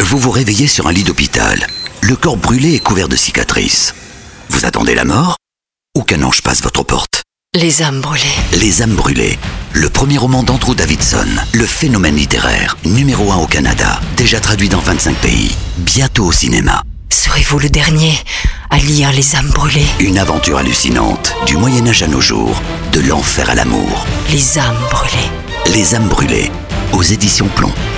Vous vous réveillez sur un lit d'hôpital. Le corps brûlé est couvert de cicatrices. Vous attendez la mort ou qu'un ange passe votre porte? Les âmes brûlées. Les âmes brûlées. Le premier roman d'Andrew Davidson, le phénomène littéraire, numéro 1 au Canada, déjà traduit dans 25 pays, bientôt au cinéma. Serez-vous le dernier à lire Les âmes brûlées? Une aventure hallucinante, du Moyen-Âge à nos jours, de l'enfer à l'amour. Les âmes brûlées. Les âmes brûlées, aux éditions Plomb.